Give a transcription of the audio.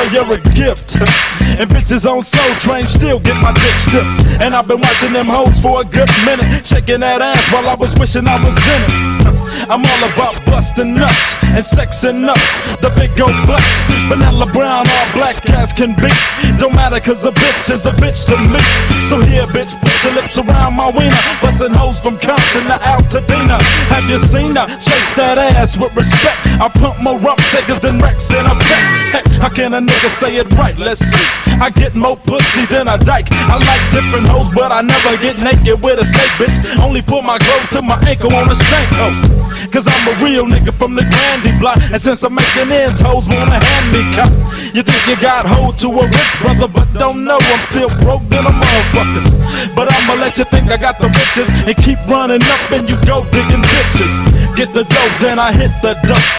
you're a gift. And bitches on Soul Train still get my dick stripped. And I've been watching them hoes for a good minute, shaking that ass while I was wishing I was in it. I'm all about busting nuts and sexing up the big old butts. Vanilla Brown, all black as can be. Don't matter cause a bitch is a bitch to me. So here bitch, put your lips around my wiener, bustin' hoes from Compton to Altadena. Have you seen her? Shake that ass with respect. I pump more rump shakers than Rex in a pet. Heck, how can a nigga say it right? Let's see. I get more pussy than a dyke. I like different hoes, but I never get naked with a snake, bitch. Only pull my clothes to my ankle on a stank hoe. Cause I'm a real nigga from the Grandy block. And since I'm making ends, hoes wanna hand me cop. You think you got hold to a rich brother, but don't know I'm still broke than a motherfucker. But I'ma let you think I got the riches and keep running up and you go digging bitches. Get the dope, then I hit the dope.